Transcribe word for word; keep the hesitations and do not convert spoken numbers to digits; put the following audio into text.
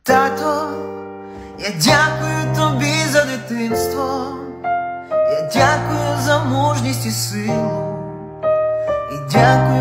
Тато, я дякую тобі за дитинство, я дякую за мужність і силу, і дякую